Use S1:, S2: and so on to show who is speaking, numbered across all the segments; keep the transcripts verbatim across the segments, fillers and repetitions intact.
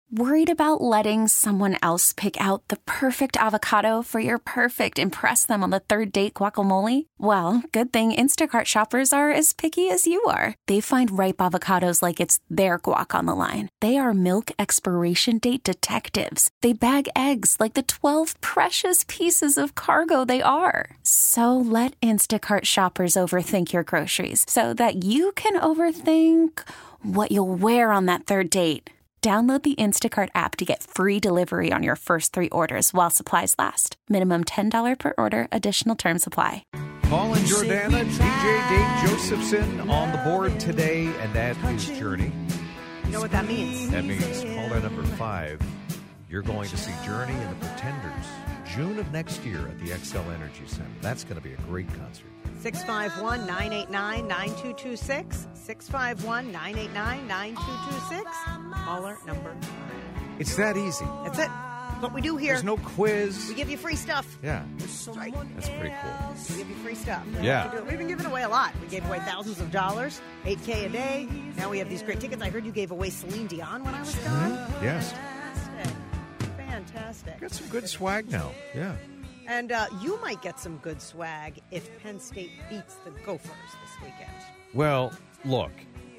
S1: Worried about letting someone else pick out the perfect avocado for your perfect impress them on the third date guacamole? Well, good thing Instacart shoppers are as picky as you are. They find ripe avocados like it's their guac on the line. They are milk expiration date detectives. They bag eggs like the twelve precious pieces of cargo they are. So let Instacart shoppers overthink your groceries so that you can overthink what you'll wear on that third date. Download the Instacart app to get free delivery on your first three orders while supplies last. Minimum ten dollars per order. Additional terms apply.
S2: Paul and Jordana, D J Dave Josephson on the board today, and that is Journey.
S3: You know what that means?
S2: That means caller number five, you're going to see Journey and the Pretenders June of next year at the Xcel Energy Center. That's going to be a great concert.
S3: six five one, nine eight nine, nine two two six. six five one, nine eight nine, nine two two six. Caller number five.
S2: It's that easy.
S3: That's it. That's what we do here.
S2: There's no quiz.
S3: We give you free stuff.
S2: Yeah.
S3: That's right.
S2: That's pretty cool.
S3: We give you free stuff.
S2: Yeah.
S3: We've been giving away a lot. We gave away thousands of dollars, eight K a day. Now we have these great tickets. I heard you gave away Celine Dion when I was gone.
S2: Mm-hmm. Yes.
S3: Fantastic. Fantastic.
S2: Got some good swag now. Yeah.
S3: And uh, you might get some good swag if Penn State beats the Gophers this weekend.
S2: Well, look,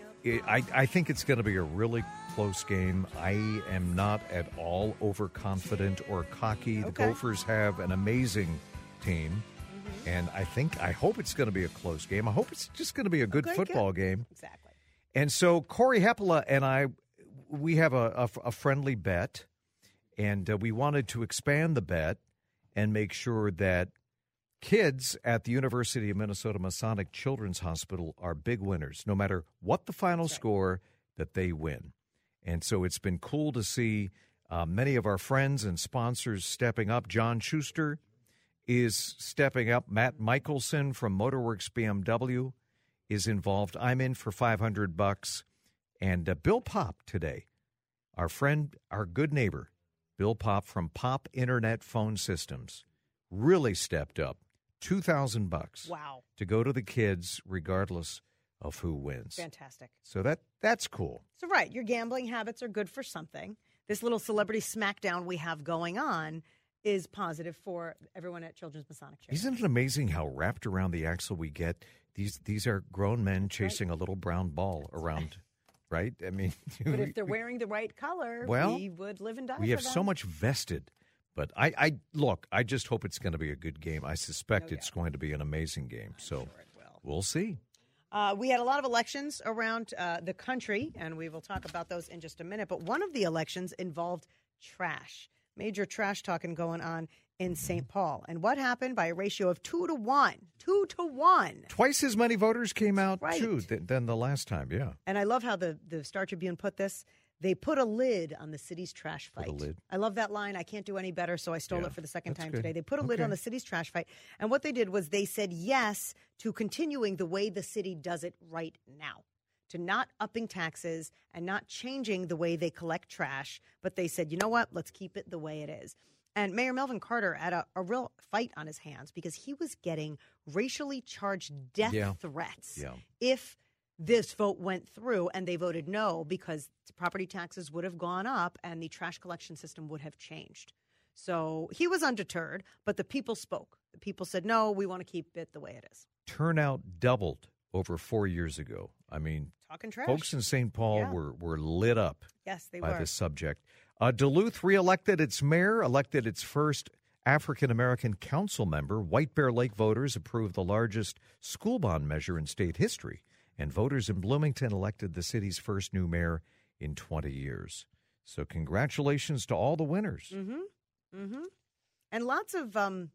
S2: I, I think it's going to be a really close game. I am not at all overconfident or cocky. The
S3: Okay.
S2: Gophers have an amazing team, mm-hmm. and I think, I hope it's going to be a close game. I hope it's just going to be a good
S3: Okay,
S2: football
S3: good.
S2: game.
S3: Exactly.
S2: And so Corey Heppola and I, we have a, a, a friendly bet, and uh, we wanted to expand the bet and make sure that kids at the University of Minnesota Masonic Children's Hospital are big winners, no matter what the final
S3: That's right.
S2: score, that they win. And so it's been cool to see uh, many of our friends and sponsors stepping up. John Schuster is stepping up. Matt Michelson from Motorworks B M W is involved. I'm in for five hundred bucks. And uh, Bill Pop today, our friend, our good neighbor, Bill Pop from Pop Internet Phone Systems, really stepped up. two thousand bucks.
S3: Wow.
S2: To go to the kids regardless of who wins.
S3: Fantastic.
S2: So that that's cool.
S3: So, right, your gambling habits are good for something. This little celebrity smackdown we have going on is positive for everyone at Children's Masonic Charity.
S2: Isn't it amazing how wrapped around the axle we get? These these are grown men chasing right. a little brown ball That's around, right. right? I mean,
S3: but if they're wearing the right color,
S2: well,
S3: we would live and die
S2: We
S3: for
S2: have
S3: them.
S2: so much vested. But I, I look, I just hope it's going to be a good game. I suspect
S3: no
S2: it's going to be an amazing game.
S3: I'm
S2: so
S3: sure it will.
S2: We'll see.
S3: Uh, we had a lot of elections around uh, the country, and we will talk about those in just a minute. But one of the elections involved trash, major trash talking going on in Saint Paul. And what happened by a ratio of two to one, two to one.
S2: Twice as many voters came out,
S3: right.
S2: too, th- than the last time, yeah.
S3: And I love how the, the Star Tribune put this. They put a lid on the city's trash fight.
S2: Put a lid.
S3: I love that line. I can't do any better, so I stole
S2: Yeah,
S3: it for the second
S2: that's
S3: time
S2: good.
S3: today. They put a
S2: Okay.
S3: lid on the city's trash fight. And what they did was they said yes to continuing the way the city does it right now, to not upping taxes and not changing the way they collect trash. But they said, you know what? Let's keep it the way it is. And Mayor Melvin Carter had a, a real fight on his hands because he was getting racially charged death
S2: Yeah.
S3: threats
S2: Yeah.
S3: if this vote went through and they voted no because property taxes would have gone up and the trash collection system would have changed. So he was undeterred, but the people spoke. The people said, no, we want to keep it the way it is.
S2: Turnout doubled over four years ago. I mean,
S3: Talking trash.
S2: folks in Saint Paul
S3: Yeah.
S2: were, were lit up
S3: Yes, they
S2: by
S3: were.
S2: this subject. Uh, Duluth reelected its mayor, elected its first African-American council member. White Bear Lake voters approved the largest school bond measure in state history. And voters in Bloomington elected the city's first new mayor in twenty years. So congratulations to all the winners.
S3: Mm-hmm. Mm-hmm. And lots of um,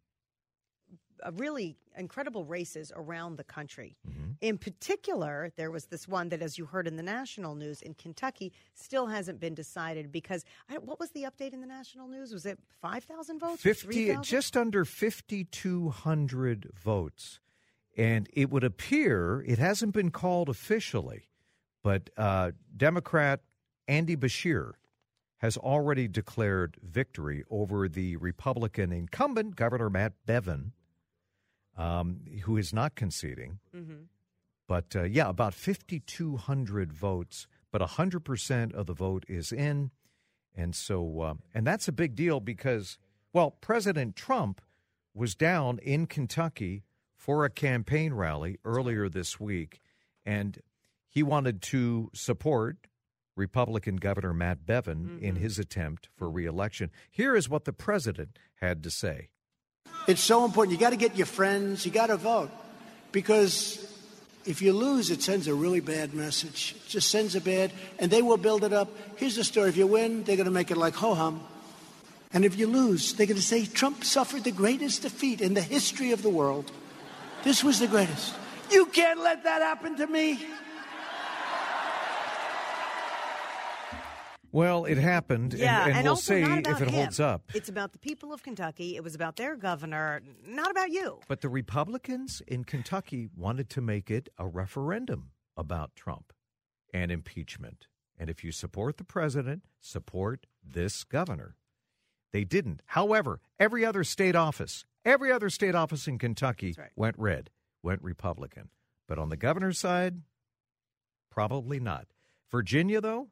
S3: uh, really incredible races around the country.
S2: Mm-hmm.
S3: In particular, there was this one that, as you heard in the national news in Kentucky, still hasn't been decided because I, what was the update in the national news? Was it five thousand votes?
S2: fifty,
S3: three thousand?
S2: just under fifty-two hundred votes. And it would appear, it hasn't been called officially, but uh, Democrat Andy Beshear has already declared victory over the Republican incumbent, Governor Matt Bevin, um, who is not conceding.
S3: Mm-hmm.
S2: But, uh, yeah, about fifty-two hundred votes, but one hundred percent of the vote is in. And so, uh, and that's a big deal because, well, President Trump was down in Kentucky for a campaign rally earlier this week, and he wanted to support Republican Governor Matt Bevin mm-hmm. in his attempt for re-election. Here is what the president had to say.
S4: It's so important. You got to get your friends. You got to vote. Because if you lose, it sends a really bad message. It just sends a bad, and they will build it up. Here's the story. If you win, they're going to make it like ho-hum. And if you lose, they're going to say Trump suffered the greatest defeat in the history of the world. This was the greatest. You can't let that happen to me.
S2: Well, it happened,
S3: yeah,
S2: and, and,
S3: and
S2: we'll
S3: also
S2: see
S3: not about
S2: if it
S3: him.
S2: holds up.
S3: It's about the people of Kentucky. It was about their governor, not about you.
S2: But the Republicans in Kentucky wanted to make it a referendum about Trump and impeachment. And if you support the president, support this governor. They didn't. However, every other state office, every other state office in Kentucky
S3: right.
S2: went red, went Republican. But on the governor's side, probably not. Virginia, though,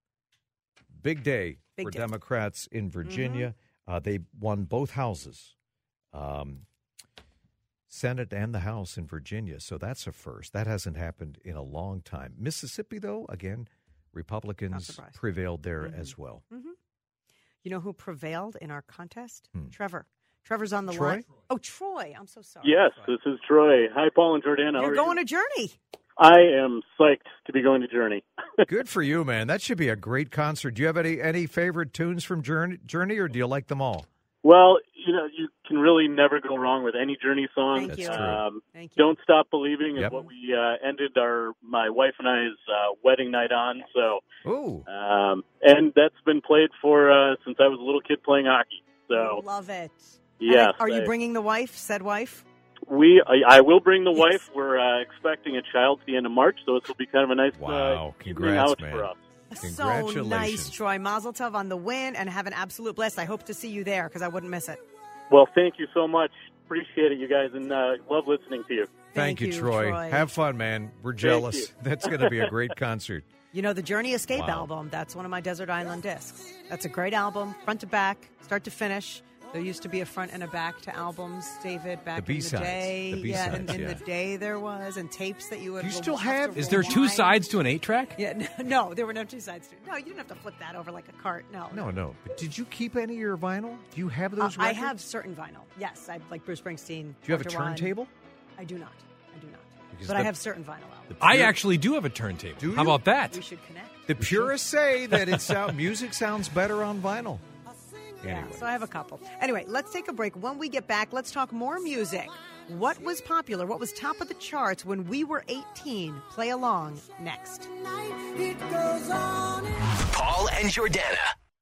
S2: big day
S3: big
S2: for
S3: day.
S2: Democrats in Virginia. Mm-hmm. Uh, they won both houses, um, Senate and the House in Virginia. So that's a first. That hasn't happened in a long time. Mississippi, though, again, Republicans prevailed there
S3: mm-hmm.
S2: as well.
S3: Mm-hmm. You know who prevailed in our contest?
S2: Hmm.
S3: Trevor. Trevor's on the
S2: Troy?
S3: line. Oh, Troy. I'm so sorry.
S5: Yes,
S3: Troy.
S5: this is Troy. Hi, Paul and Jordana.
S3: You're going you? to Journey.
S5: I am psyched to be going to Journey.
S2: Good for you, man. That should be a great concert. Do you have any, any favorite tunes from Journey, Journey, or do you like them all?
S5: Well, you know, you can really never go wrong with any Journey song.
S3: Thank you.
S2: That's true.
S5: Um,
S3: Thank you.
S5: Don't Stop Believing is
S2: Yep.
S5: what we uh, ended our my wife and I's uh, wedding night on. So,
S2: Ooh.
S5: um, and that's been played for uh, since I was a little kid playing hockey. So,
S3: love it.
S5: Yes.
S3: Are you
S5: I,
S3: bringing the wife? Said wife?
S5: We, I, I will bring the
S3: Yes.
S5: wife. We're uh, expecting a child at the end of March, so this will be kind of a nice
S2: Wow.
S5: uh,
S2: Congrats,
S5: evening out
S2: man.
S5: for us.
S3: So
S2: Congratulations.
S3: nice, Troy. Mazel tov on the win, and have an absolute blast. I hope to see you there because I wouldn't miss it.
S5: Well, thank you so much. Appreciate it, you guys, and uh, love listening to you.
S2: Thank,
S3: Thank
S2: you,
S3: you,
S2: Troy.
S3: Troy.
S2: Have fun, man. We're
S5: you.
S2: jealous. That's going to be a great concert.
S3: You know, the Journey Escape
S2: Wow.
S3: album, that's one of my Desert Island discs. That's a great album, front to back, start to finish. There used to be a front and a back to albums, David, back
S2: The
S3: in the
S2: B-sides.
S3: day.
S2: The
S3: yeah,
S2: B-sides,
S3: in, in
S2: yeah.
S3: the day there was, and tapes that you would.
S2: Do you still have-
S3: to
S6: Is there two
S3: rewind.
S6: sides to an eight-track?
S3: Yeah, no, no, there were no two sides to it. No, you didn't have to flip that over like a cart. No,
S2: No, no. But did you keep any of your vinyl? Do you have
S3: Uh,
S2: those
S3: I
S2: records?
S3: have certain vinyl. Yes, I like Bruce Springsteen.
S2: Do you have a
S3: Doctor One.
S2: turntable?
S3: I do not. I do not.
S2: Because
S3: but
S2: the-
S3: I have certain vinyl albums.
S6: I actually do have a turntable.
S2: Do
S6: How
S2: you?
S6: about that?
S3: We should connect.
S2: The purists say that it's sound, music sounds better on vinyl.
S3: Yeah,
S2: Anyway.
S3: so I have a couple. Anyway, let's take a break. When we get back, let's talk more music. What was popular? What was top of the charts when we were eighteen? Play along next.
S7: Paul and Jordana.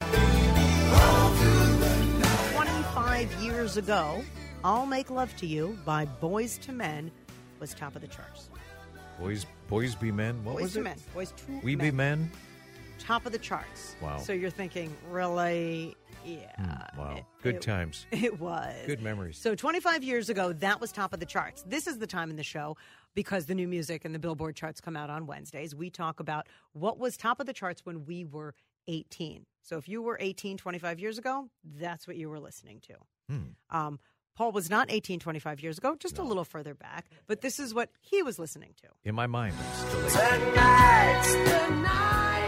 S3: twenty-five years ago, I'll Make Love to You by Boys to Men was top of the charts.
S2: Boys, boys be men. What
S3: Boys
S2: was
S3: to
S2: it?
S3: Men. Boys to
S2: We
S3: Men.
S2: be men.
S3: Top of the charts.
S2: Wow.
S3: So you're thinking, really? Yeah.
S2: Hmm, wow.
S3: It-
S2: Good
S3: it-
S2: times.
S3: It was.
S2: Good memories.
S3: So twenty-five years ago, that was top of the charts. This is the time in the show, because the new music and the Billboard charts come out on Wednesdays, we talk about what was top of the charts when we were eighteen. So if you were eighteen twenty-five years ago, that's what you were listening to.
S2: Hmm.
S3: Um, Paul was not eighteen twenty-five years ago, just a little further back, but this is what he was listening to.
S2: In my mind, I'm still eighteen.
S4: Tonight's the night.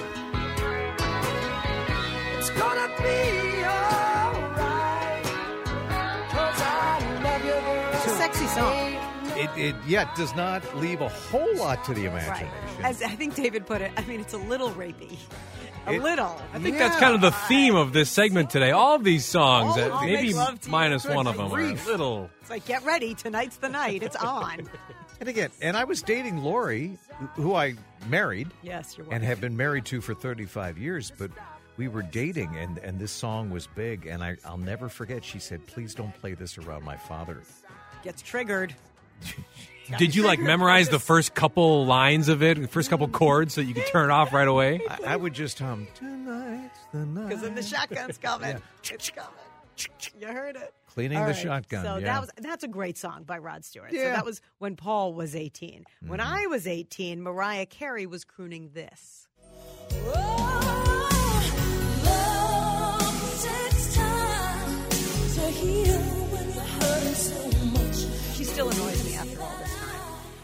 S4: It's gonna be alright. 'Cause I love you, girl.
S3: It's a sexy song.
S2: It, it, yeah, it does not leave a whole lot to the
S3: Right.
S2: imagination.
S3: As I think David put it, I mean, it's a little rapey. A
S2: It-
S3: little.
S6: I think that's kind of the theme of this segment today. All of these songs,
S3: All
S6: uh,
S3: of
S6: maybe
S3: Make Love to You.
S6: minus
S3: Good
S6: one of them, are a
S2: grief.
S6: little.
S3: It's like, get ready. Tonight's the night. It's on.
S2: And again, and I was dating Lori, who I married
S3: Yes, you're
S2: and have been married to for thirty-five years, but we were dating, and, and this song was big, and I, I'll never forget. She said, please don't play this around my father.
S3: Gets triggered.
S6: Did you like memorize the first couple lines of it, the first couple chords, so you could turn it off right away?
S2: I, I would just hum, tonight's the night.
S3: Because then the shotgun's coming. It's coming. You heard it.
S2: Cleaning
S3: All
S2: the
S3: right,
S2: shotgun,
S3: So
S2: yeah.
S3: that was that's a great song by Rod Stewart. So
S2: Yeah.
S3: that was when Paul was eighteen. When
S2: Mm-hmm.
S3: I was eighteen, Mariah Carey was crooning this.
S8: Oh, love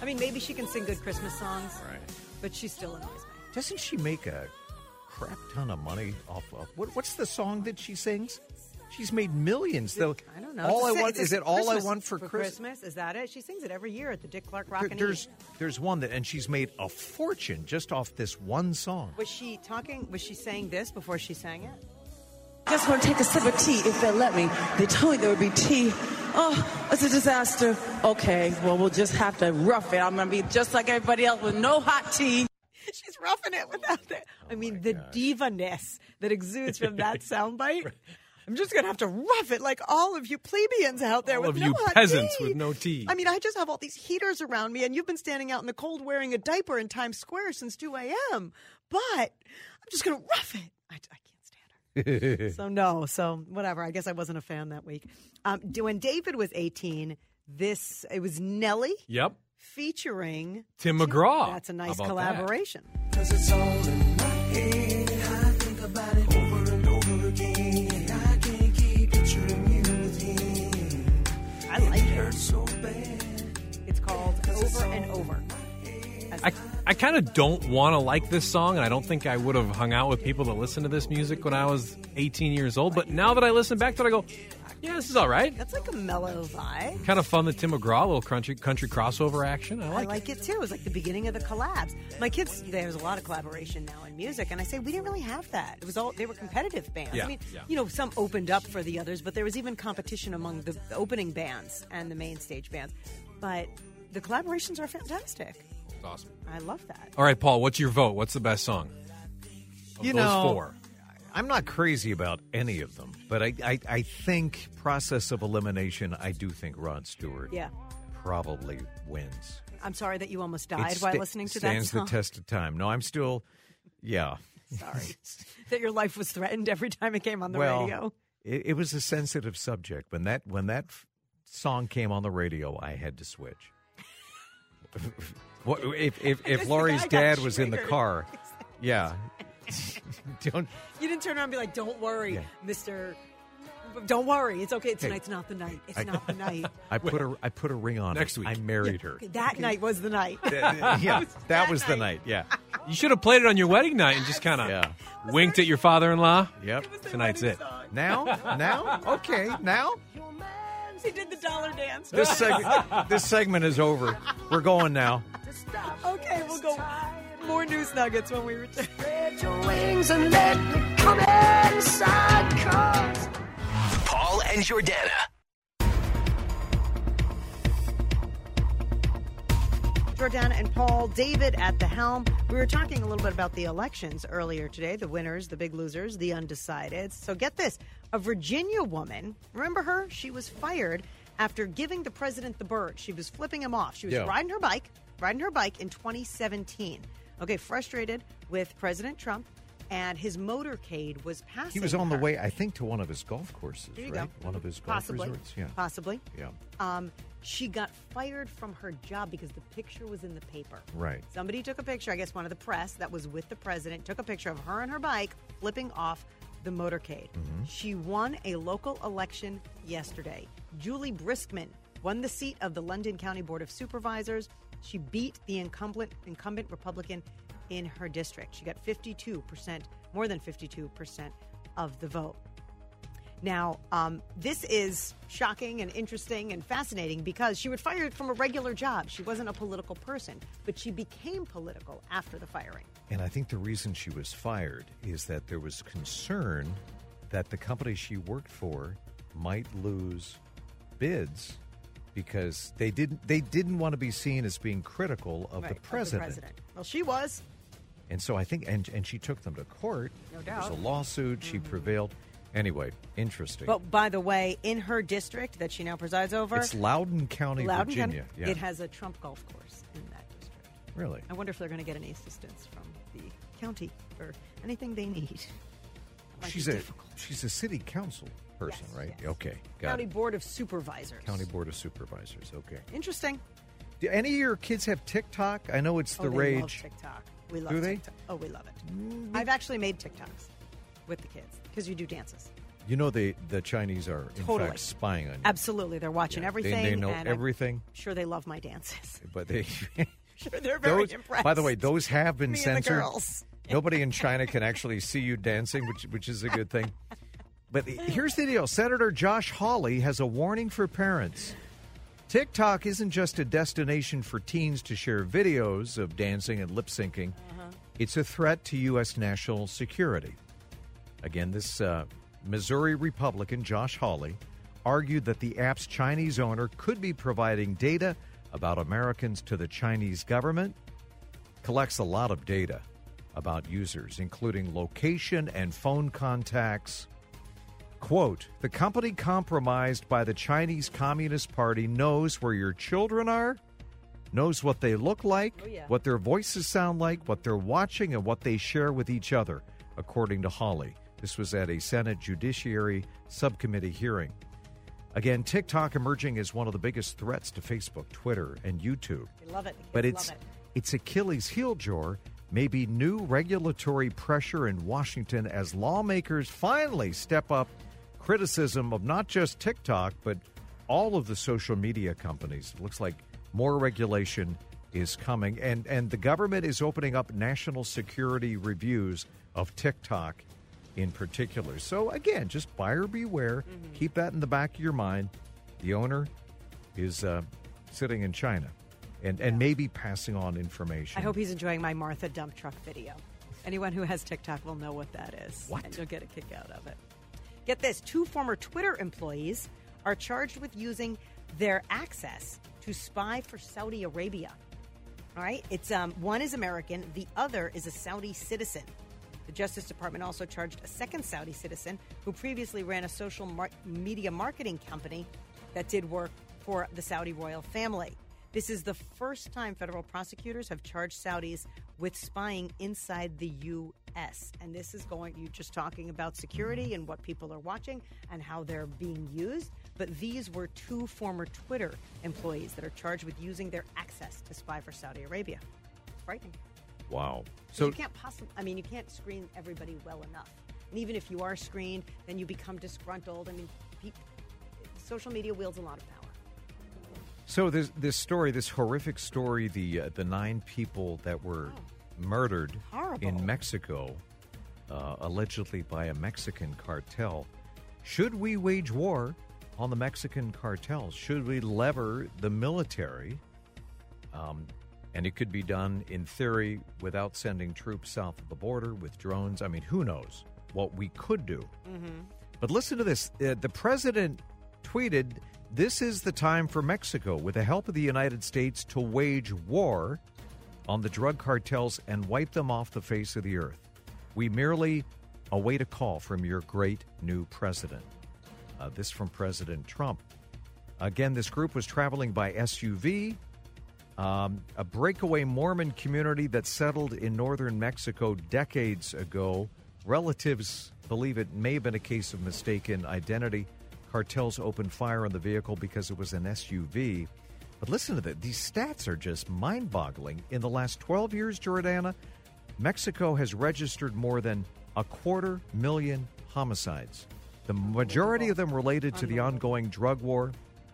S3: mean, maybe she can sing good Christmas songs,
S2: Right.
S3: but she still annoys me.
S2: Doesn't she make a crap ton of money off of what, what's the song that she sings? She's made millions, though.
S3: I don't know.
S2: All
S3: It's
S2: I
S3: a-
S2: want
S3: it's
S2: is
S3: a
S2: it all I
S3: Christmas-
S2: want for,
S3: for
S2: Christmas?
S3: Christmas? Is that it? She sings it every year at the Dick Clark Rock
S2: There-
S3: and
S2: There's
S3: Eve.
S2: there's one that, and she's made a fortune just off this one song.
S3: Was she talking? Was she saying this before she sang it?
S8: Just want to take a sip of tea if they'll let me. They told me there would be tea. Oh, it's a disaster. Okay, well, we'll just have to rough it. I'm going to be just like everybody else with no hot tea.
S3: She's roughing it without the. I mean, the diva-ness that exudes from that soundbite. I'm just going to have to rough it like all of you plebeians out there
S6: All
S3: with
S6: of
S3: no
S6: you
S3: hot
S6: peasants
S3: tea.
S6: with no tea.
S3: I mean, I just have all these heaters around me, and you've been standing out in the cold wearing a diaper in Times Square since two a.m. But I'm just going to rough it. I, I can't stand her. So, no. So, whatever. I guess I wasn't a fan that week. Um, when David was eighteen, this, it was Nelly
S6: Yep.
S3: featuring
S6: Tim McGraw.
S3: That's a nice
S6: How about that?
S3: collaboration.
S8: Cause it's all in my head. I think about it over and over again. I can't keep picturing you with him.
S3: I like it.
S8: Hurts so bad.
S3: It's called Over and Over.
S6: I, I kind of don't want to like this song, and I don't think I would have hung out with people that listen to this music when I was eighteen years old. But now that I listen back to it, I go, yeah, this is all right.
S3: That's like a mellow vibe.
S6: Kind of fun, the Tim McGraw, little country country crossover action. I
S3: I
S6: like,
S3: like it too. It was like the beginning of the collabs. My kids, there's a lot of collaboration now in music, and I say we didn't really have that. It was all they were competitive bands.
S6: Yeah,
S3: I mean,
S6: yeah.
S3: you know, some opened up for the others, but there was even competition among the opening bands and the main stage bands. But the collaborations are fantastic.
S6: It's awesome.
S3: I love that.
S6: All right, Paul, what's your vote? What's the best song of
S2: You
S6: those
S2: know,
S6: four?
S2: I'm not crazy about any of them, but I, I, I think process of elimination, I do think Rod Stewart
S3: Yeah.
S2: probably wins.
S3: I'm sorry that you almost died
S2: It
S3: while
S2: sta-
S3: listening to that
S2: stands
S3: song.
S2: the test of time. No, I'm still, yeah.
S3: Sorry that your life was threatened every time it came on the
S2: well,
S3: radio.
S2: It, it was a sensitive subject. When that when that f- song came on the radio, I had to switch. What if if,
S3: guess
S2: if
S3: the
S2: Laurie's
S3: guy got
S2: dad was in the
S3: triggered.
S2: car? Yeah. Don't.
S3: You didn't turn around and be like, "Don't worry,
S2: Yeah.
S3: Mister Don't worry, it's okay. Tonight's not the night. It's
S2: I-
S3: not the night."
S2: I put a I put a ring on
S6: Next
S2: it.
S6: week.
S2: I married her.
S3: That night was the night.
S2: Yeah, that was the
S3: night.
S2: night. Yeah.
S6: You should have played it on your wedding night and just kind of
S2: Yeah.
S6: winked at your father-in-law.
S2: Yep.
S6: Tonight's it.
S2: Now, now, okay, now.
S3: He did the dollar dance.
S2: This seg- this segment is over. We're going now.
S3: Okay, we'll go more news nuggets when we return.
S8: Spread your wings and let me come inside. Cause
S7: Paul and Jordana.
S3: Jordana and Paul, David at the helm. We were talking a little bit about the elections earlier today, the winners, the big losers, the undecideds. So get this, a Virginia woman, remember her? She was fired after giving the president the bird. She was flipping him off. She was
S2: Yeah.
S3: riding her bike, riding her bike in twenty seventeen. Okay, frustrated with President Trump, and his motorcade was passing
S2: He was on the
S3: her.
S2: way, I think, to one of his golf courses,
S3: There you
S2: right?
S3: go.
S2: One of his golf
S3: Possibly.
S2: resorts. Yeah.
S3: Possibly.
S2: Yeah.
S3: Um, she got fired from her job because the picture was in the paper.
S2: Right.
S3: Somebody took a picture, I guess one of the press that was with the president, took a picture of her and her bike flipping off the motorcade.
S2: Mm-hmm.
S3: She won a local election yesterday. Julie Briskman won the seat of the London County Board of Supervisors. She beat the incumbent, incumbent Republican in her district. She got fifty-two percent, more than fifty-two percent of the vote. Now, um, this is shocking and interesting and fascinating because she was fired from a regular job. She wasn't a political person, but she became political after the firing.
S2: And I think the reason she was fired is that there was concern that the company she worked for might lose bids because they didn't they didn't want to be seen as being critical of,
S3: Right,
S2: the, president.
S3: president. Well, she was.
S2: And so I think and and she took them to court.
S3: No
S2: There was
S3: doubt.
S2: a lawsuit, she prevailed. Anyway, interesting.
S3: But by the way, in her district that she now presides over,
S2: it's Loudoun County,
S3: Loudoun
S2: Virginia.
S3: County,
S2: Yeah.
S3: it has a Trump golf course in that district.
S2: Really?
S3: I wonder if they're going to get any assistance from the county for anything they need. Might
S2: She's
S3: be
S2: a
S3: difficult.
S2: she's a city council person,
S3: Yes,
S2: right?
S3: yes.
S2: Okay, got
S3: County
S2: it.
S3: Board of Supervisors.
S2: County Board of Supervisors. Okay.
S3: Interesting.
S2: Do any of your kids have TikTok? I know it's the
S3: oh, they
S2: rage.
S3: love TikTok. We love
S2: Do they?
S3: TikTok. Oh, we love it. I've actually made TikToks with the kids because you do dances.
S2: You know, the the Chinese are, in
S3: Totally.
S2: fact, spying on you.
S3: Absolutely. They're watching
S2: Yeah,
S3: everything.
S2: They, they know
S3: and I'm
S2: everything.
S3: sure they love my dances.
S2: But they...
S3: Sure, they're very
S2: those,
S3: impressed.
S2: by the way, those have been
S3: Me and the
S2: censored.
S3: girls.
S2: Nobody in China can actually see you dancing, which which is a good thing. But here's the deal. Senator Josh Hawley has a warning for parents. TikTok isn't just a destination for teens to share videos of dancing and lip syncing. Uh-huh. It's a threat to U S national security. Again, this uh, Missouri Republican, Josh Hawley, argued that the app's Chinese owner could be providing data about Americans to the Chinese government, collects a lot of data about users, including location and phone contacts. Quote, the company compromised by the Chinese Communist Party knows where your children are, knows what they look like,
S3: oh, yeah.
S2: what their voices sound like, what they're watching, and what they share with each other, according to Hawley. This was at a Senate Judiciary Subcommittee hearing. Again, TikTok emerging as one of the biggest threats to Facebook, Twitter, and YouTube.
S3: They love it. The
S2: But
S3: kids
S2: it's
S3: love it.
S2: its Achilles heel, Jor, may be new regulatory pressure in Washington as lawmakers finally step up criticism of not just TikTok, but all of the social media companies. It looks like more regulation is coming, and, and the government is opening up national security reviews of TikTok in particular. So, again, just buyer beware. Mm-hmm. Keep that in the back of your mind. The owner is uh, sitting in China and, and maybe passing on information.
S3: I hope he's enjoying my Martha dump truck video. Anyone who has TikTok will know what that is.
S2: What?
S3: And you'll get a kick out of it. Get this. Two former Twitter employees are charged with using their access to spy for Saudi Arabia. All right? It's um, one is American. The other is a Saudi citizen. The Justice Department also charged a second Saudi citizen who previously ran a social mar- media marketing company that did work for the Saudi royal family. This is the first time federal prosecutors have charged Saudis with spying inside the U S. And this is going, you're just talking about security and what people are watching and how they're being used. But these were two former Twitter employees that are charged with using their access to spy for Saudi Arabia. Frightening.
S2: Wow.
S3: So
S2: So
S3: you can't possibly, I mean, you can't screen everybody well enough. And even if you are screened, then you become disgruntled. I mean, pe- social media wields a lot of power.
S2: So this this story, this horrific story, the uh, the nine people that were
S3: Oh.
S2: murdered
S3: Horrible.
S2: in Mexico, uh, allegedly by a Mexican cartel. Should we wage war on the Mexican cartels? Should we lever the military? Um, and it could be done, in theory, without sending troops south of the border with drones. I mean, who knows what we could do?
S3: Mm-hmm.
S2: But listen to this. Uh, the president tweeted, this is the time for Mexico, with the help of the United States, to wage war on the drug cartels and wipe them off the face of the earth. We merely await a call from your great new president. Uh, this from President Trump. Again, this group was traveling by S U V. Um, a breakaway Mormon community that settled in northern Mexico decades ago. Relatives believe it may have been a case of mistaken identity. Cartels opened fire on the vehicle because it was an S U V. But listen to that. These stats are just mind-boggling. In the last twelve years, Jordana, Mexico has registered more than a quarter million homicides. The majority of them related to the ongoing drug war.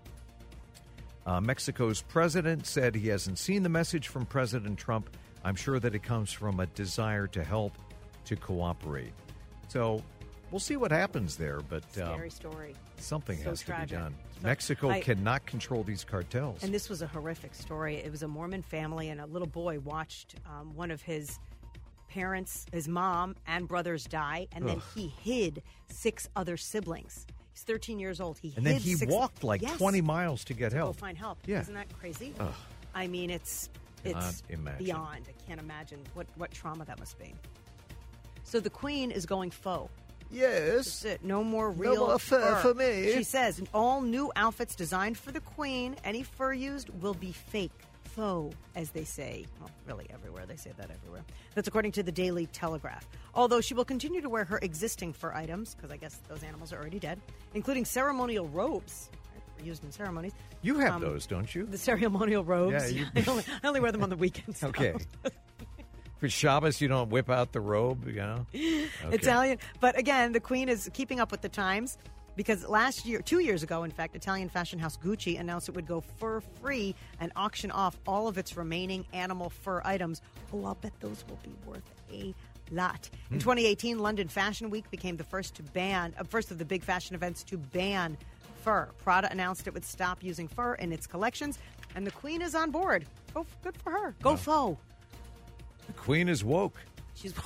S2: Uh, Mexico's president said he hasn't seen the message from President Trump. I'm sure that it comes from a desire to help, to cooperate. So we'll see what happens there, but um,
S3: Scary story.
S2: something
S3: So
S2: has
S3: tragic.
S2: to be done.
S3: So
S2: Mexico
S3: I-
S2: cannot control these cartels.
S3: And this was a horrific story. It was a Mormon family, and a little boy watched um, one of his parents, his mom, and brothers die, and then
S2: Ugh.
S3: he hid six other siblings. He's thirteen years old. He
S2: and
S3: hid
S2: then he
S3: six,
S2: walked like
S3: yes,
S2: twenty miles to get
S3: to
S2: help.
S3: go find help.
S2: Yeah.
S3: Isn't that crazy?
S2: Ugh.
S3: I mean, it's
S2: Cannot
S3: it's
S2: imagine.
S3: beyond. I can't imagine what, what trauma that must be. So the Queen is going faux.
S2: Yes.
S3: That's it. No more real
S2: more fur for me.
S3: She says all new outfits designed for the Queen. Any fur used will be fake. Faux, as they say. Well, really everywhere. They say that everywhere. That's according to the Daily Telegraph. Although she will continue to wear her existing fur items, because I guess those animals are already dead, including ceremonial robes. Right, used in ceremonies.
S2: You have
S3: Um,
S2: those, don't you?
S3: The ceremonial robes.
S2: Yeah, you-
S3: I, only, I only wear them on the weekends.
S2: Okay. For Shabbos, you don't whip out the robe, you know? Okay.
S3: Italian. But again, the Queen is keeping up with the times because last year, two years ago, in fact, Italian fashion house Gucci announced it would go fur-free and auction off all of its remaining animal fur items. Oh, I'll bet those will be worth a lot. In twenty eighteen, London Fashion Week became the first to ban, uh, first of the big fashion events to ban fur. Prada announced it would stop using fur in its collections, and the Queen is on board. Go, good for her. Go
S2: Wow.
S3: faux.
S2: The Queen is woke.
S3: She's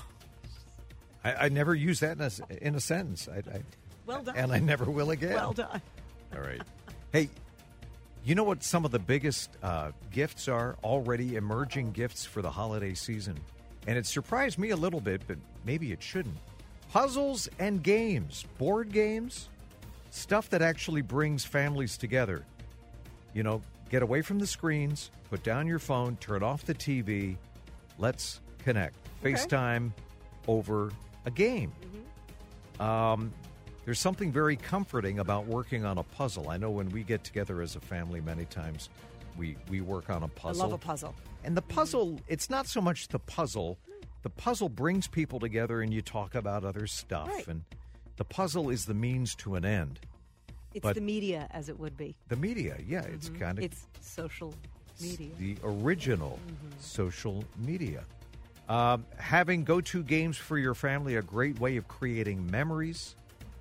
S2: I, I never use that in a, in a sentence. I, I,
S3: well done.
S2: And I never will again.
S3: Well done.
S2: All right. Hey, you know what some of the biggest uh, gifts are? Already emerging gifts for the holiday season. And it surprised me a little bit, but maybe it shouldn't. Puzzles and games, board games, stuff that actually brings families together. You know, get away from the screens, put down your phone, turn off the T V. Let's connect.
S3: Okay.
S2: FaceTime over a game. Mm-hmm. Um, there's something very comforting about working on a puzzle. I know when we get together as a family, many times we, we work on a puzzle.
S3: I love a puzzle.
S2: And the puzzle, it's not so much the puzzle. The puzzle brings people together and you talk about other stuff.
S3: Right.
S2: And the puzzle is the means to an end.
S3: It's
S2: But-
S3: the media, as it would be.
S2: The media, yeah, it's kind of
S3: It's social media.
S2: the original social media. Um, having go-to games for your family, a great way of creating memories.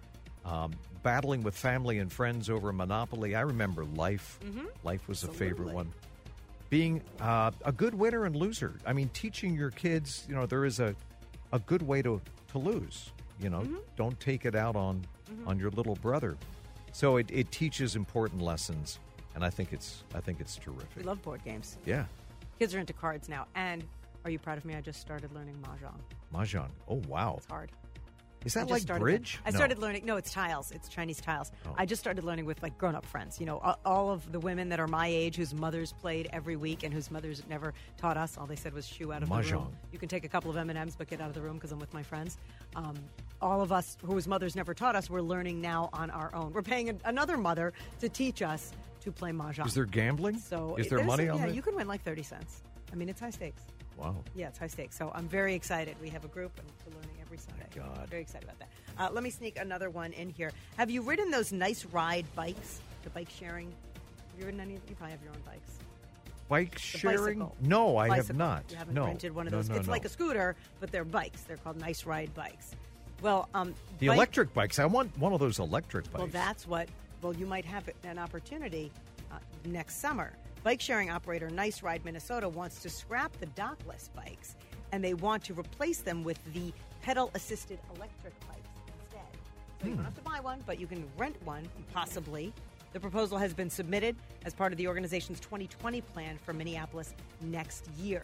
S2: Um, battling with family and friends over Monopoly. I remember Life. Life was a favorite
S3: Absolutely.
S2: one. Being uh, a good winner and loser. I mean, teaching your kids, you know, there is a, a good way to, to lose. You know, don't take it out on, on your little brother. So it, it teaches important lessons, and I think it's I think it's terrific.
S3: We love board games.
S2: Yeah.
S3: Kids are into cards now. And are you proud of me? I just started learning Mahjong.
S2: Mahjong. Oh, wow.
S3: It's hard.
S2: Is
S3: I
S2: that
S3: just
S2: like
S3: started
S2: bridge?
S3: I
S2: No.
S3: started learning. No, it's tiles. It's Chinese tiles.
S2: Oh.
S3: I just started learning with like grown-up friends. You know, all, all of the women that are my age, whose mothers played every week, and whose mothers never taught us. All they said was shoo out of the room.
S2: Mahjong.
S3: You can take a couple of M and M's, but get out of the room because I'm with my friends. Um, all of us whose mothers never taught us, we're learning now on our own. We're paying an, another mother to teach us to play Mahjong.
S2: Is there gambling?
S3: So
S2: is
S3: it-
S2: there
S3: there's
S2: money
S3: a-
S2: on
S3: yeah,
S2: it?
S3: you can win like thirty cents. I mean, it's high stakes.
S2: Wow.
S3: Yeah, it's high stakes. So I'm very excited. We have a group and we're learning every Sunday.
S2: God.
S3: Very excited about that. Uh, let me sneak another one in here. Have you ridden those nice ride bikes, the bike sharing? Have you ridden any of You probably have your own bikes.
S2: Bike
S3: The
S2: sharing?
S3: bicycle.
S2: No, I have
S3: Bicycle.
S2: not.
S3: You haven't
S2: no.
S3: rented one of
S2: No,
S3: those.
S2: no,
S3: it's
S2: no.
S3: like a scooter, but they're bikes. They're called nice ride bikes. Well, um,
S2: The
S3: bike-
S2: electric bikes. I want one of those electric bikes.
S3: Well, that's what. Well, you might have an opportunity uh, next summer. Bike sharing operator Nice Ride Minnesota wants to scrap the dockless bikes, and they want to replace them with the pedal-assisted electric bikes instead. So you don't have to buy one, but you can rent one, possibly. The proposal has been submitted as part of the organization's twenty twenty plan for Minneapolis next year.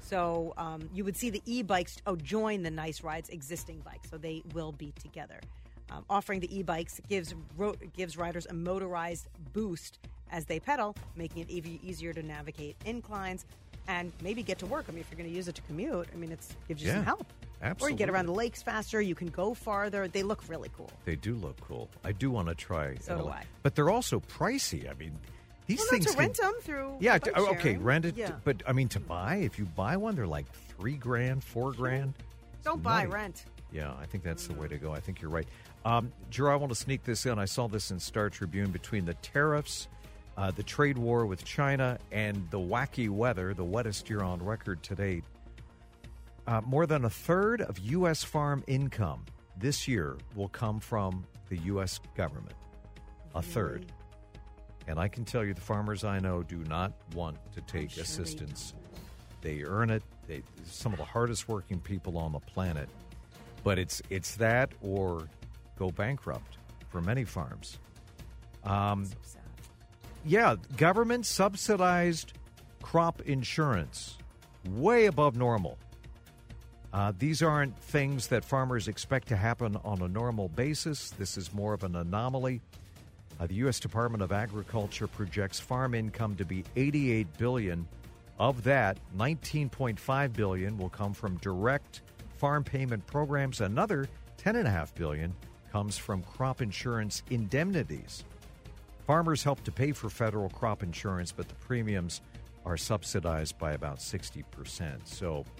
S3: So um, you would see the e-bikes oh, join the Nice Ride's existing bikes, so they will be together. Um, offering the e-bikes gives ro- gives riders a motorized boost as they pedal, making it even easier to navigate inclines and maybe get to work. I mean, if you're going to use it to commute, I mean, it gives you
S2: Yeah,
S3: some help. Or you get
S2: absolutely.
S3: around the lakes faster. You can go farther. They look really cool.
S2: They do look cool. I do want to try.
S3: So
S2: an
S3: do
S2: ele-
S3: I.
S2: But they're also pricey. I mean, these
S3: Well, no,
S2: things
S3: to
S2: can-
S3: rent them through
S2: Yeah,
S3: bike
S2: to- oh, okay,
S3: sharing.
S2: rent it.
S3: Yeah.
S2: But I mean, to buy, if you buy one, they're like three grand, four grand.
S3: Don't
S2: It's
S3: buy,
S2: money.
S3: rent.
S2: Yeah, I think that's the way to go. I think you're right. Um, Drew, I want to sneak this in. I saw this in Star Tribune between the tariffs, uh, the trade war with China, and the wacky weather, the wettest year on record to date. Uh, more than a third of U S farm income this year will come from the U S government. A third. And I can tell you the farmers I know do not want to take
S3: sure they
S2: assistance. They earn it. They some of the hardest working people on the planet. But it's it's that or go bankrupt for many farms. Um,
S3: So sad.
S2: yeah, government subsidized crop insurance, way above normal. Uh, these aren't things that farmers expect to happen on a normal basis. This is more of an anomaly. Uh, the U S Department of Agriculture projects farm income to be eighty-eight billion dollars. Of that, nineteen point five billion dollars will come from direct farm payment programs. Another ten point five billion dollars comes from crop insurance indemnities. Farmers help to pay for federal crop insurance, but the premiums are subsidized by about sixty percent. So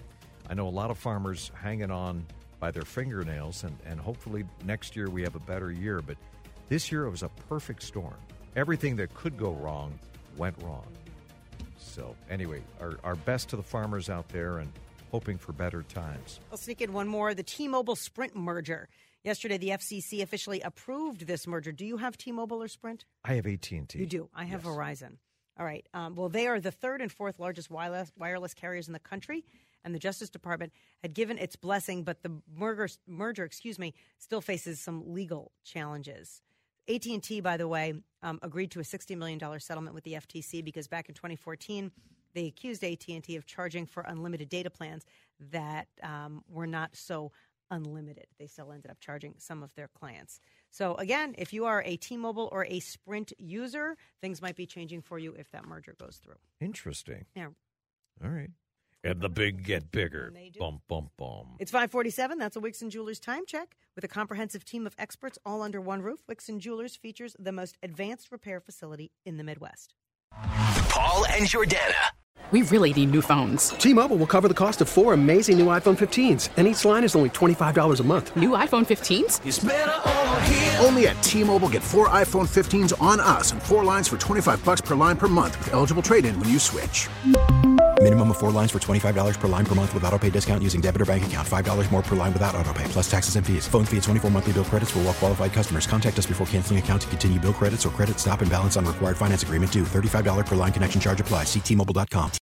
S2: I know a lot of farmers hanging on by their fingernails, and, and hopefully next year we have a better year. But this year it was a perfect storm. Everything that could go wrong went wrong. So anyway, our, our best to the farmers out there and hoping for better times.
S3: I'll sneak in one more, the T-Mobile Sprint merger. Yesterday, the F C C officially approved this merger. Do you have T-Mobile or Sprint?
S2: I have A T and T.
S3: You do. I have
S2: yes.
S3: Verizon. All right. Um, well, they are the third and fourth largest wireless, wireless carriers in the country, and the Justice Department had given its blessing, but the merger, merger excuse me, still faces some legal challenges. A T and T, by the way, um, agreed to a sixty million dollars settlement with the F T C because back in twenty fourteen, they accused A T and T of charging for unlimited data plans that um, were not so unlimited. They still ended up charging some of their clients. So again, if you are a T-Mobile or a Sprint user, things might be changing for you if that merger goes through.
S2: Interesting.
S3: Yeah.
S2: All right. And the big get bigger. Bum, bum, bum.
S3: It's five forty-seven. That's a Wixon Jewelers time check. With a comprehensive team of experts all under one roof, Wixon Jewelers features the most advanced repair facility in the Midwest.
S7: Paul and Jordana.
S9: We really need new phones.
S10: T-Mobile will cover the cost of four amazing new iPhone fifteens, and each line is only twenty-five dollars a month.
S9: New iPhone fifteens?
S11: It's better over here. Only at T-Mobile, get four iPhone fifteens on us and four lines for twenty-five dollars per line per month with eligible trade-in when you switch.
S12: Minimum of four lines for twenty-five dollars per line per month with autopay discount using debit or bank account. five dollars more per line without autopay, plus taxes and fees. Phone fee at twenty-four monthly bill credits for well-qualified customers. Contact us before canceling account to continue bill credits or credit stop and balance on required finance agreement due. thirty-five dollars per line connection charge applies. See T Mobile dot com.